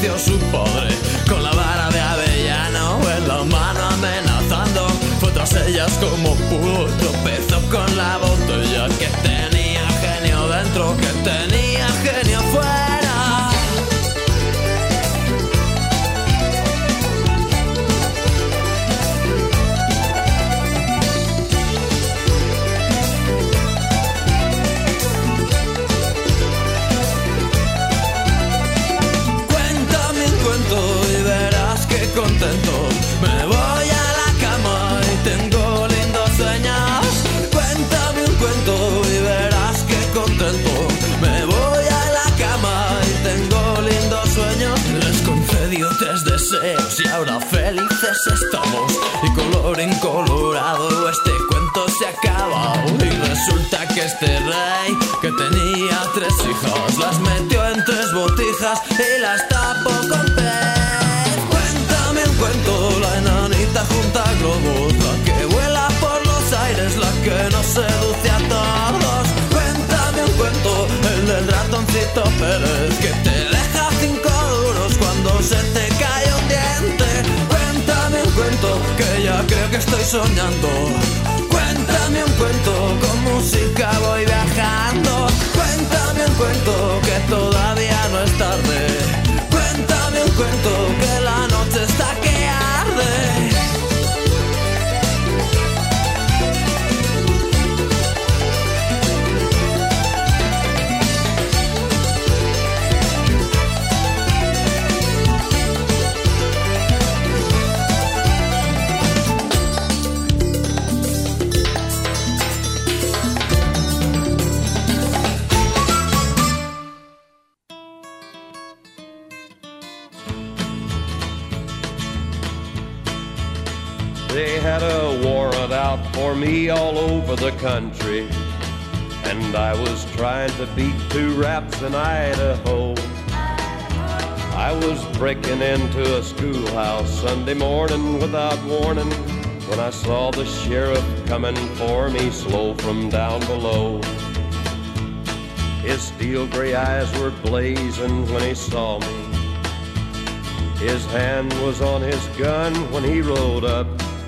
nació su padre, con la vara de avellano en la mano amenazando. Fue tras ellas como pudo, tropezó con la botella, que tenía genio dentro, que tenía genio fuera. Y verás que contento me voy a la cama y tengo lindos sueños. Cuéntame un cuento y verás que contento me voy a la cama y tengo lindos sueños. Les concedió 3 deseos y ahora felices estamos. Y colorín colorado este cuento se acaba. Y resulta que este rey que tenía 3 hijas las metió en 3 botijas y las tapó con pez. Cuéntame un cuento, la enanita junta globos, la que vuela por los aires, la que nos seduce a todos. Cuéntame un cuento, el del ratoncito Pérez, que te deja 5 duros cuando se te cae un diente. Cuéntame un cuento, que ya creo que estoy soñando. Cuéntame un cuento, con música voy viajando. Cuéntame un cuento, que todavía no es tarde. Cuéntame un cuento, que la noche está que arde. They had a warrant out for me all over the country, and I was trying to beat 2 raps in Idaho. I was breaking into a schoolhouse Sunday morning without warning, when I saw the sheriff coming for me slow from down below. His steel gray eyes were blazing when he saw me. His hand was on his gun when he rode up.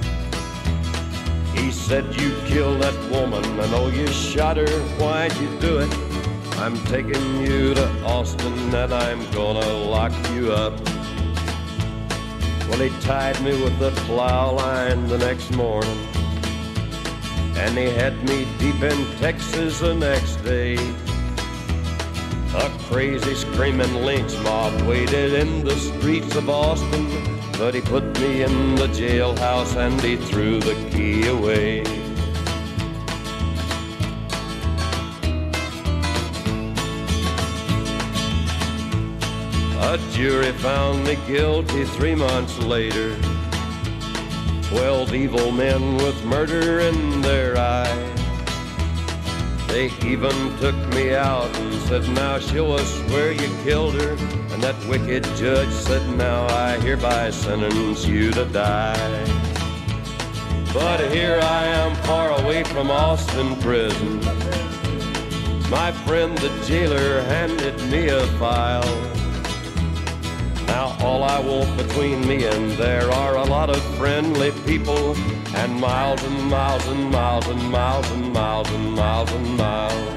He said, you killed that woman, I know you shot her, why'd you do it? I'm taking you to Austin and I'm gonna lock you up. Well, he tied me with the plow line the next morning, and he had me deep in Texas the next day. A crazy screaming lynch mob waited in the streets of Austin, but he put me in the jailhouse and he threw the key away. A jury found me guilty 3 months later. 12 evil men with murder in their eyes. They even took me out and said, now show us where you killed her. And that wicked judge said, now I hereby sentence you to die. But here I am far away from Austin prison. My friend the jailer handed me a file. Now all I want between me and there are a lot of friendly people, and miles and miles and miles and miles and miles and miles and miles.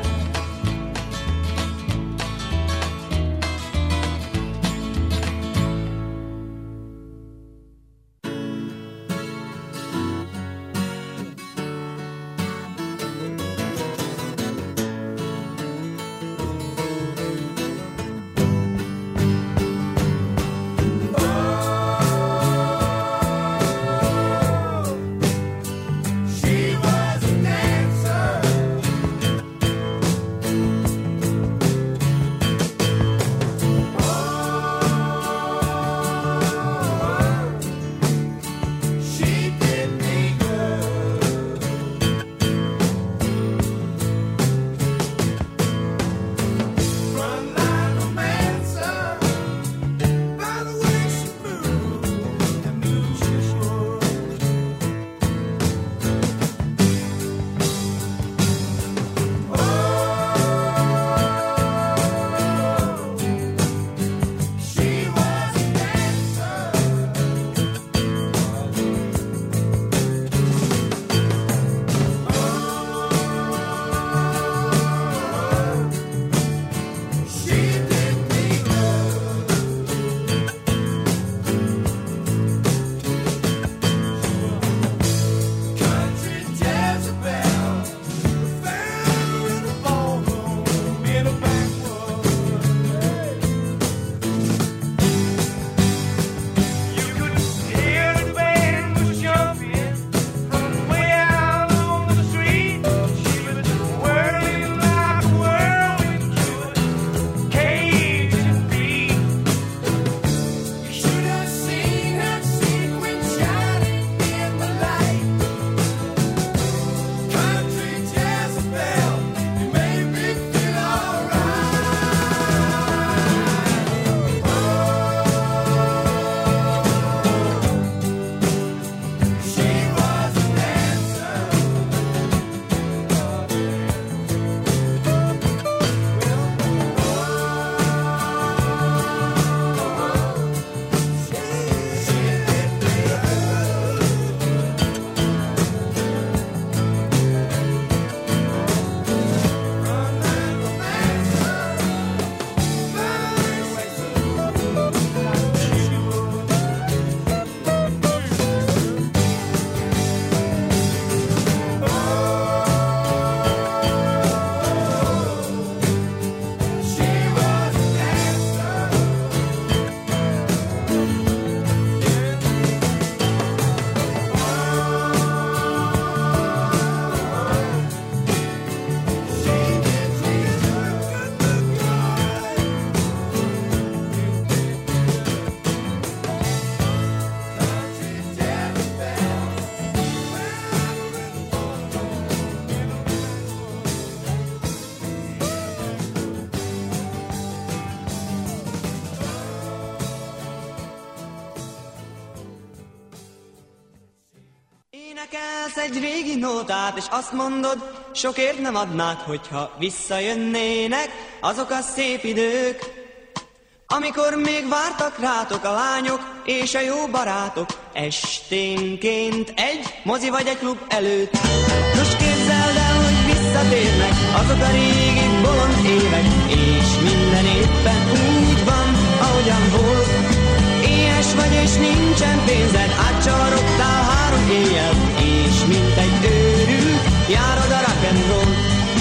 Énekelsz egy régi nótát, és azt mondod, sokért nem adnád, hogyha visszajönnének azok a szép idők, amikor még vártak rátok a lányok és a jó barátok, esténként egy mozi vagy egy klub előtt. Most képzeld el, hogy visszatérnek azok a régi bolond évek, és minden éppen úgy van, ahogyan volt. Éhes vagy és nincsen pénzed, átcsaroktál 3 éjjel, és mint egy őrült járod a rock'n'roll.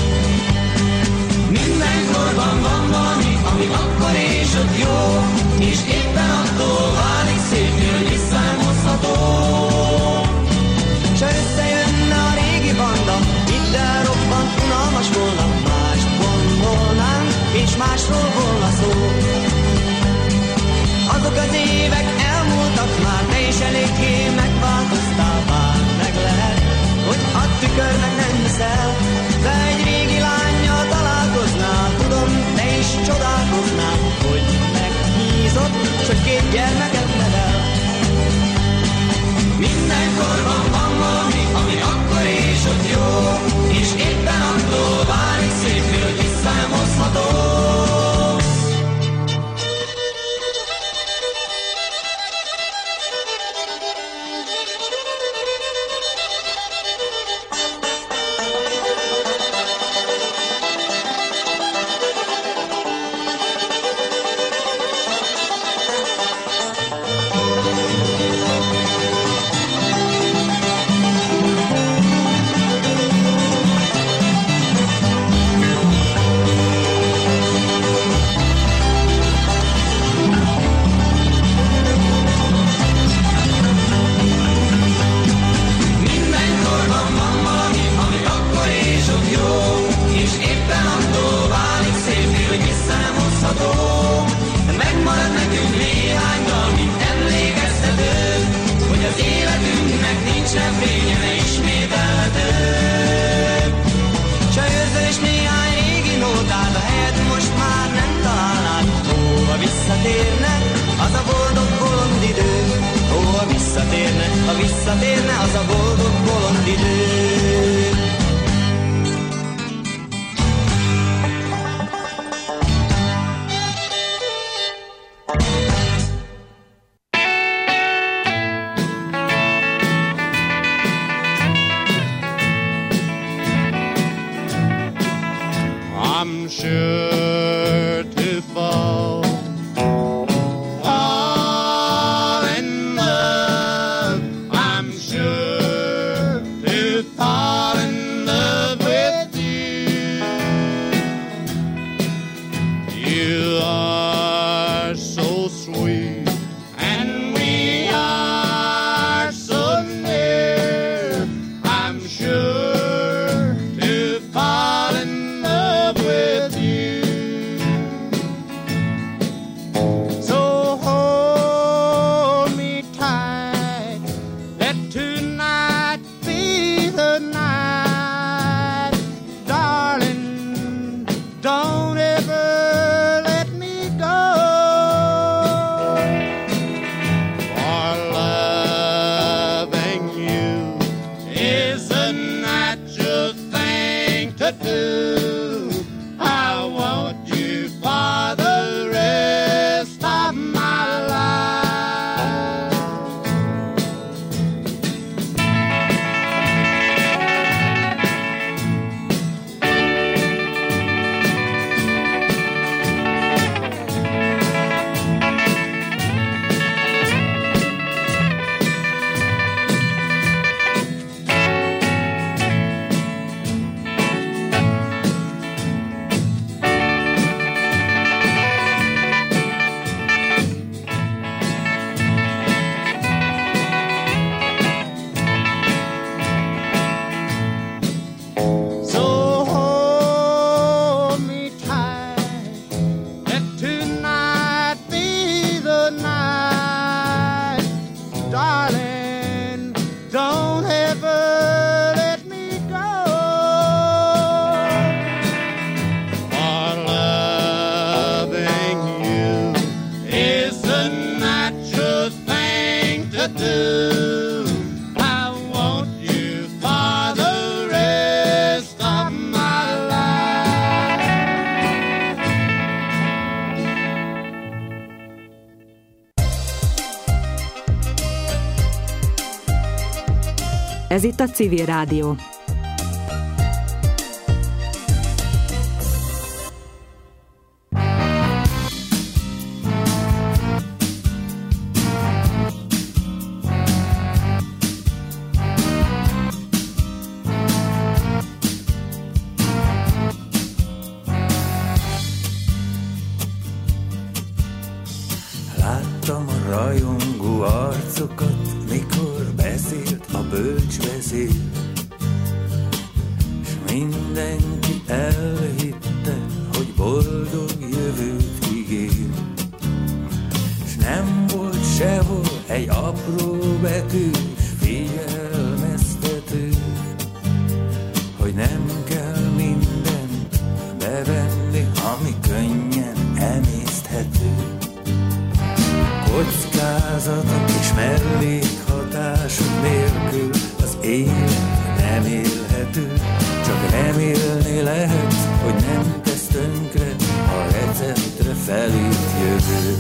Mindenkorban van valami, ami akkor és ott jó, és éppen attól válik szépé, hogy visszahozható. S ha összejönne a régi banda, itt elrobbant, unalmas volna, mást gondolnánk, és másról volna szó. Azok az évek elmúltak már, te is eléggé megváltoztál, bár meg lehet, hogy a tükörnek nem hiszel, de egy régi lánnyal találkoznál, tudom, te is csodálkoznál, hogy meghízott, s hogy 2 gyermeket nevel. Mindenkorban van valami, ami akkor és ott jó, és éppen attól válik szépül, hogy vissza nem hozható. Visszatérne az a boldog bolond idő. I'm sure to fall in love. I'm sure to fall Ez itt a Civil Rádió. Láttam a rajongó arcokat, mikor beszélt a bölcs beszél, s mindenki elhitte, hogy boldog jövőt ígér. S nem volt sehol egy apró betűs figyelmeztető, hogy nem kell mindent bevenni, ami könnyen emészthető. Kockázatok és mellékhatások nélkül az élet nem élhető. Csak remélni lehet, hogy nem tesz tönkre a receptre felírt jövő.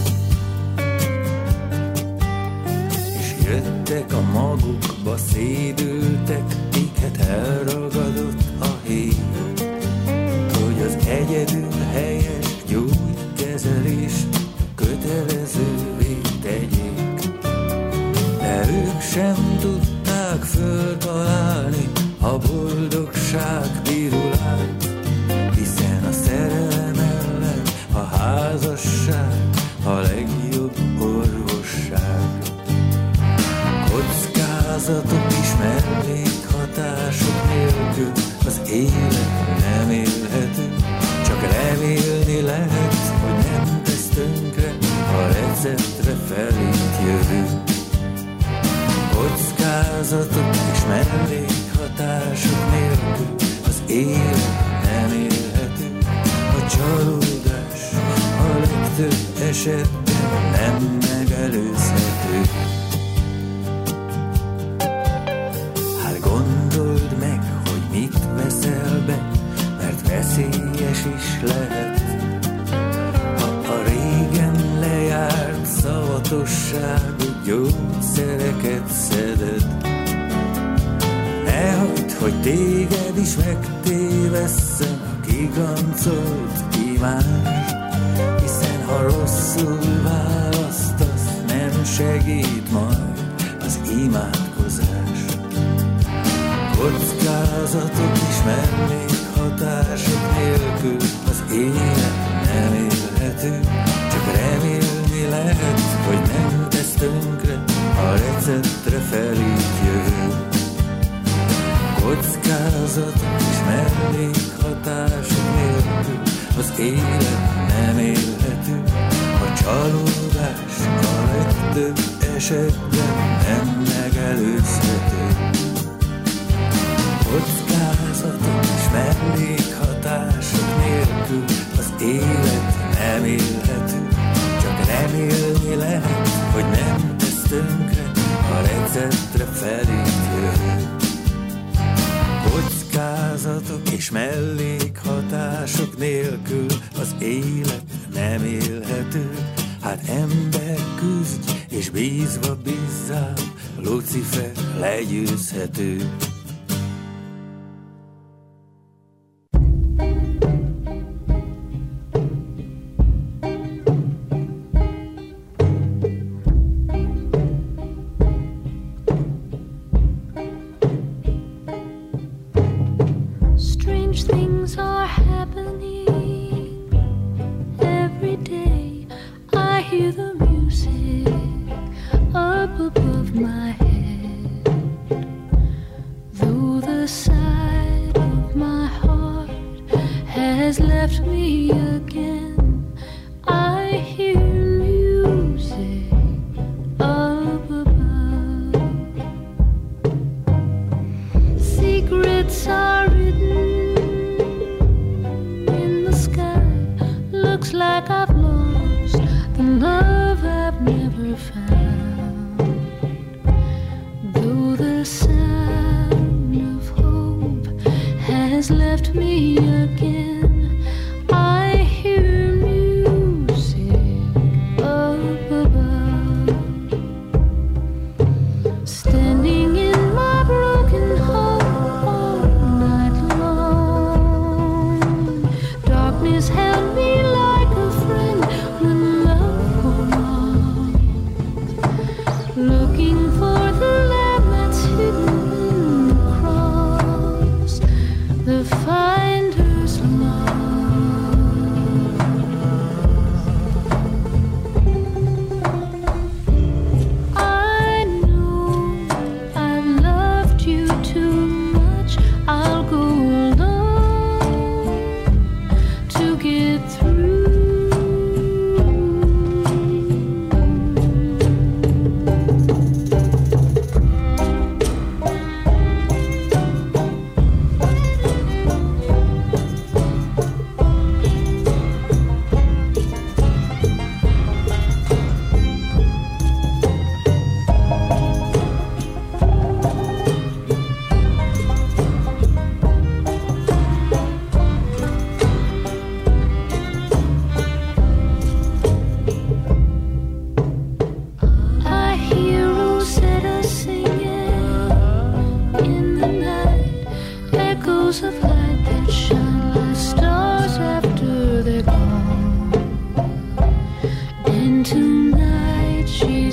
És jöttek a magukba szédültek, kiket elragadott a hír, hogy az egyedül helyes gyógykezelést kötelezővé tegyék. De ők sem tudták föltalálni a boldogság pirulát, hiszen a szerelem ellen a házasság a legjobb orvosság. Kockázatok és mellékhatások nélkül az élet nem élhető. Csak remélni lehet, hogy nem tesz tönkre a receptre felírt jövő. Kockázatok és mellékhatások nélkül az élet nem élhető. A csalódás a legtöbb esetben nem megelőzhető. Hát gondold meg, hogy mit veszel be, mert veszélyes is lehet. Ha a régen lejárt szavatosságú gyógyszereket szeded, ne hagyd, hogy téged is megtévesszen a kigancolt imás, hiszen ha rosszul választasz, nem segít majd az imádkozás. Kockázatok és mellékhatások nélkül az élet nem élhető. Csak remélni lehet, hogy nem tesz tönkre a receptre felírt jövő. Kockázatok és mellékhatások nélkül az élet nem élhető. A csalódás a legtöbb esetben nem megelőzhető. Kockázatok és mellékhatások nélkül az élet nem élhető. Csak remélni lehet, hogy nem tesz tönkre a receptre felírt jövő. Kockázatok és mellékhatások nélkül az élet nem élhető. Hát ember küzdj és bízva bízzál, Lucifer legyőzhető. Standing in my broken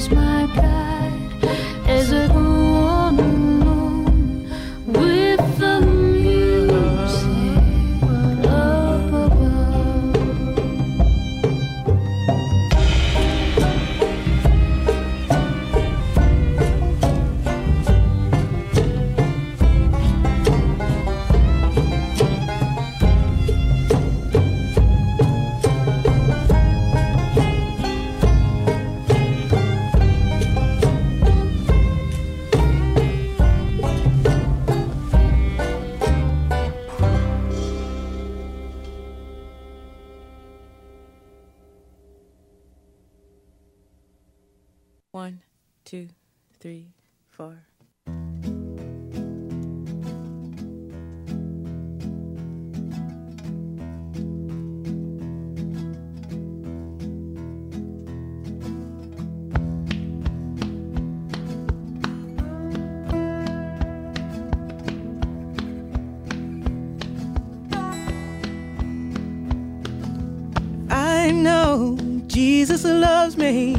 is my guide as I go on alone with the music up above. One, two, three, four. I know Jesus loves me.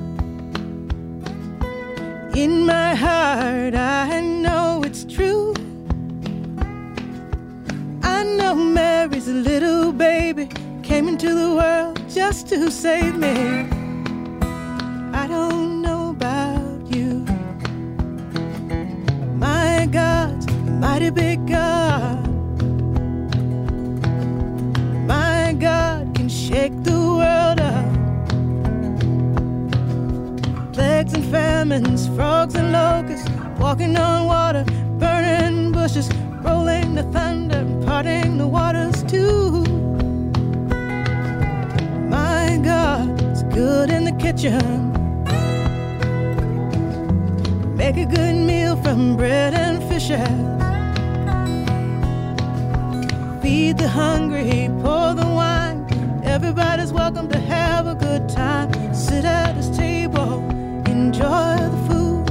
In my heart, I know it's true. I know Mary's little baby came into the world just to save me. I don't know about you. My God's a mighty big God. My God can shake the world up. Plagues and famines, frogs and locusts, walking on water, burning bushes, rolling the thunder, parting the waters too. My God is good in the kitchen. Make a good meal from bread and fishes. Feed the hungry, pour the wine. Everybody's welcome to have a good time. Sit at his table, enjoy the food.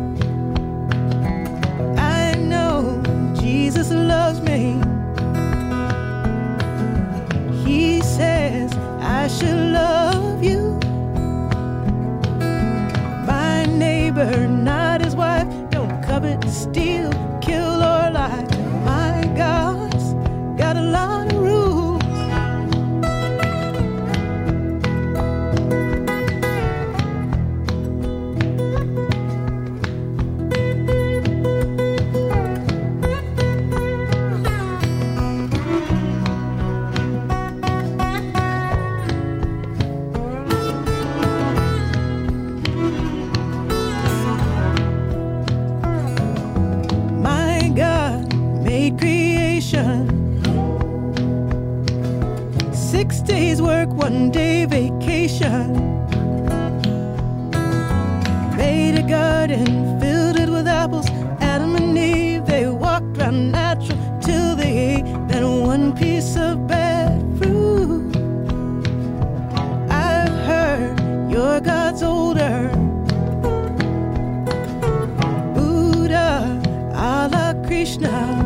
I know Jesus loves me. He says I should love you. My neighbor, not his wife. Don't covet, steal, kill, or lie. My God's got a lot of rules. My God made creation. 6 days work, 1 day vacation. Made a garden, filled it with apples. Adam and Eve, they walked round natural till they ate that one piece of bad fruit. I've heard your God's older. Buddha, Allah, Krishna.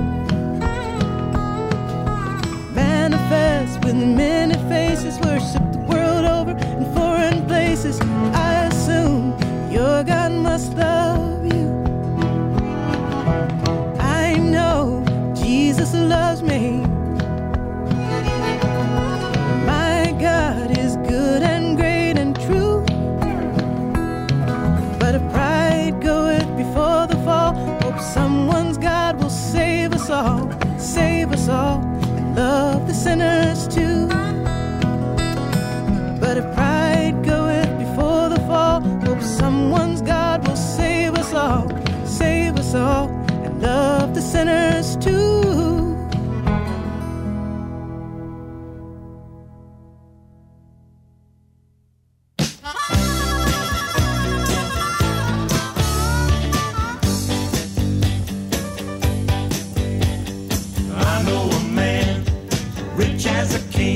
Manifest with many faces, worship the world over in foreign places. I assume your God must love you. I know Jesus loves me. My God is good and great and true. But if pride goeth before the fall, hope someone's God will save us all. Save us all. Love the sinners too. But if pride goeth before the fall, hope someone's God will save us all. Save us all. And love the sinners too. I know a man, rich as a king.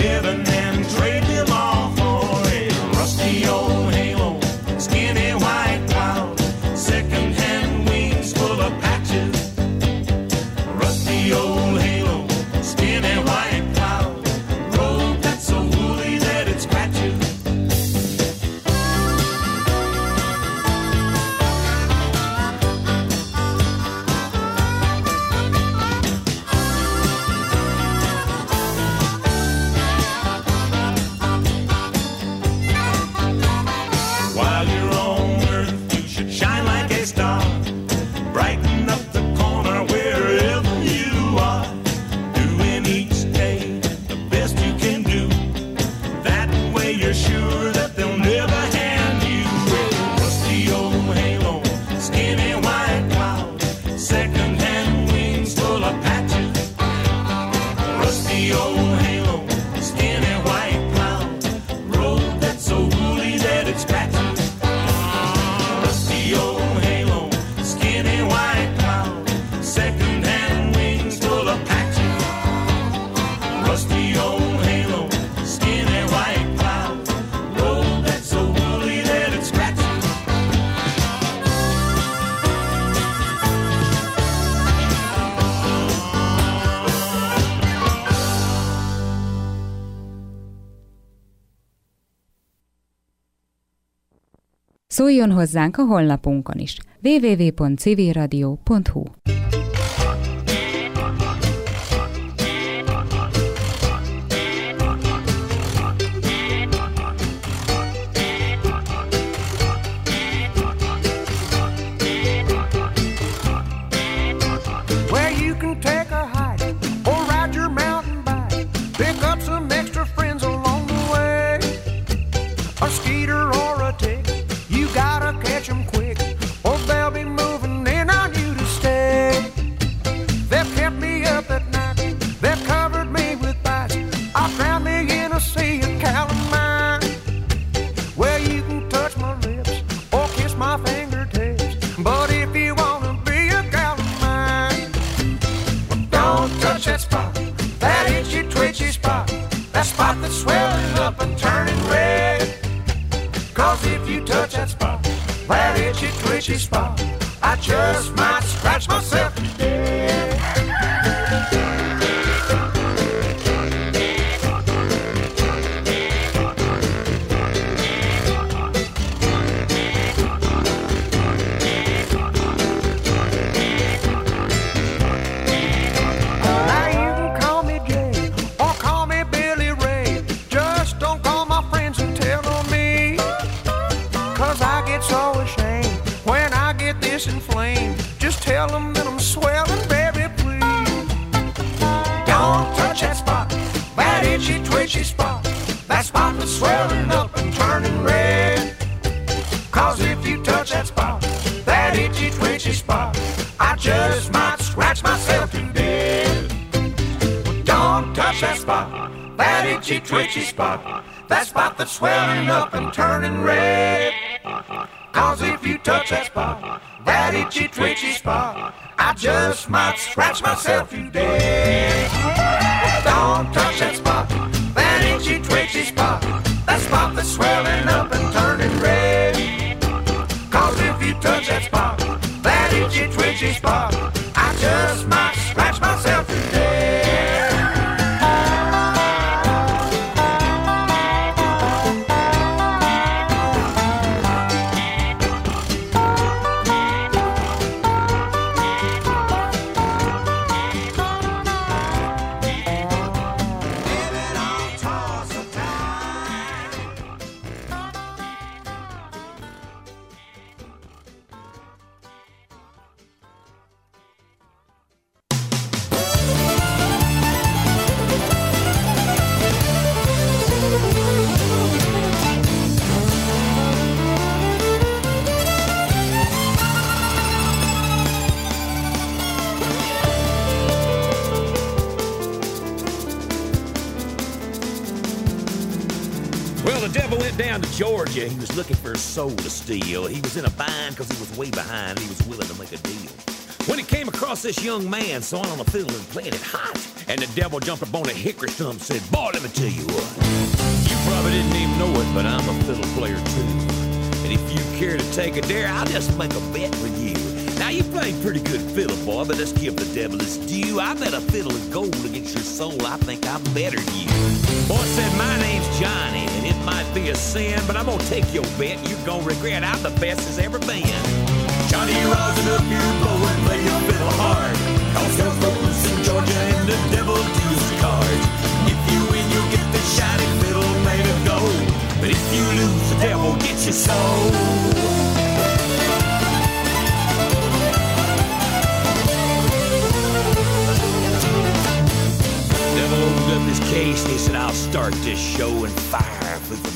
heaven and trade them all for a rusty old halo, skinny white cloud, second-hand wings full of patches. Rusty old halo, skinny white cloud, road that's so woolly that it scratches. While you're on earth, you should shine like a star, brighten up the corner wherever you are, doing each day the best you can do. That way you're sure that they'll never hand you a rusty old halo, skinny white cloud, second-hand wings full of patches. Rusty old halo, skinny white cloud, road that's so woolly that it scratches. Rusty old halo, skinny white cloud, second-hand wings full of patches. Rusty old halo, skinny white cloud, road that's so woolly that it scratches. Szóljon hozzánk a honlapunkon is. www.civilradio.hu. Where you can take a hike or ride your mountain bike, pick up some extra friends along the way. A skeeter or a tick, you gotta catch 'em quick, or they'll be moving in on you to stay. They've kept me up at night, they've covered me with bites, I've drowned me in a sea of calamine. Well, you can touch my lips or kiss my fingertips, but if you wanna be a gal of mine, well, don't touch that spot, that itchy twitchy spot, that spot that's swelling up and turning red. Cause if you touch that spot, that itchy twitchy spot, I just might scratch myself to death. Now you can call me Jay or call me Billy Ray, just don't call my friends and tell on me, cause I get so ashamed when I get this inflamed. Just tell them that I'm swelling, baby, please. Don't touch that spot, that itchy twitchy spot, that spot that's swelling up and turning red. Cause if you touch that spot, that itchy twitchy spot, I just might scratch myself to death. Don't touch that spot, that itchy twitchy spot, that spot that's swelling up and turning red. Cause if you touch that spot, that itchy twitchy spot, I just might scratch myself to death. Don't touch that spot, that itchy twitchy spot, that spot that's swelling up and turning red. Cause if you touch that spot, that itchy twitchy spot, I just might scratch myself to death. Down to Georgia, he was looking for a soul to steal. He was in a bind because he was way behind and he was willing to make a deal. When he came across this young man sawing on a fiddle and playing it hot, And the devil jumped up on a hickory stump and said, boy, let me tell you what. You probably didn't even know it, but I'm a fiddle player too. And if you care to take a dare, I'll just make a bet with you. Now, you play pretty good fiddle, boy, but let's give the devil his due. I bet a fiddle of gold against your soul. I think I'm better than you. Boy said, my name's Johnny, and it might be a sin, but I'm gonna take your bet. You're gonna regret I'm the best as ever been. Johnny, rosin up your bow and play your fiddle hard. Cause there's folks in Georgia and the devil deals the cards. If you win, you'll get the shiny fiddle made of gold. But if you lose, the devil gets your soul. Devil opened up his case and he said, I'll start this show and fire with the